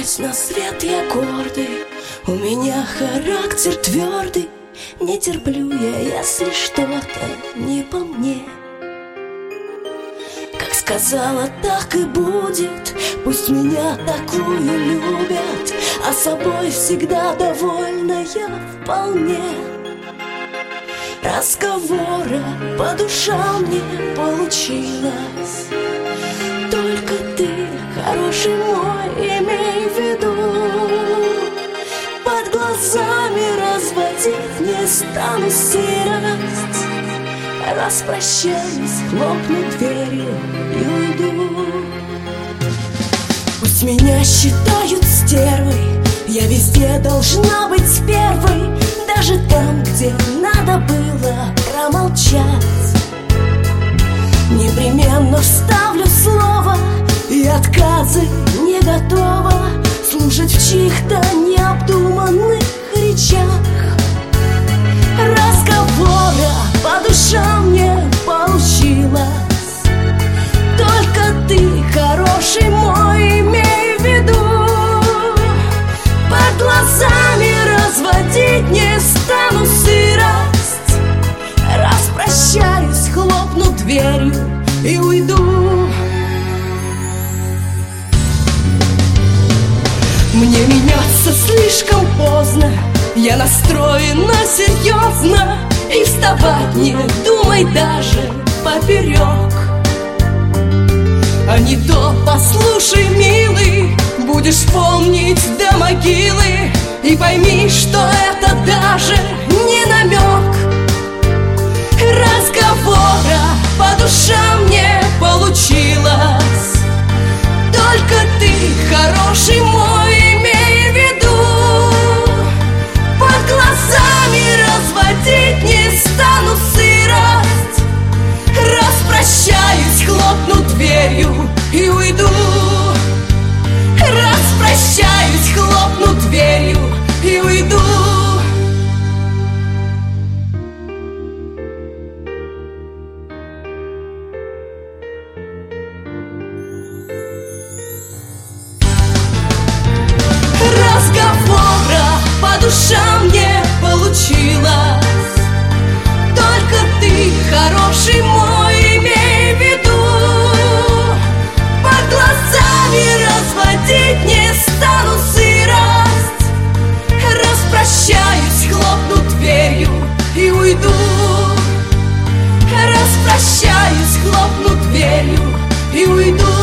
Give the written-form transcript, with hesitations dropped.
Решаюсь на свет я гордый, у меня характер твердый. Не терплю я, если что-то не по мне. Как сказала, так и будет. Пусть меня такую любят, а собой всегда довольна я вполне. Разговора по душам не получилось. Только ты, хороший мой, имей в виду. Под глазами разводить не стану серость. Распрощаюсь, хлопну дверью и уйду. Пусть меня считают стервой, я везде должна быть первой. Даже там, где надо было промолчать. Непременно вставлю слово, и отказы не готова слушать в чьих-то необдуманных речах. Разговора по душам не получилось. Только ты, хороший мой, имей в виду. Под глазами разводить не стану сырость. Распрощаюсь, хлопну дверью и уйду. Мне меняться слишком поздно, я настроена серьезно. И вставать не думай даже поперек. А не то, послушай, милый, будешь помнить до могилы. И пойми, что это даже не намек. Разговора по душам не получилось. Только ты, хороший мой, имей в виду. Под глазами разводить не стану сырость. Распрощаюсь, хлопну дверью и уйду. Распрощаюсь, хлопну дверью и уйду. Разговора по душам не получилось. Только ты, хороший мой, имей в виду. Под глазами разводить не стану сырость. Распрощаюсь, хлопну дверью и уйду. Распрощаюсь, хлопну дверью и уйду.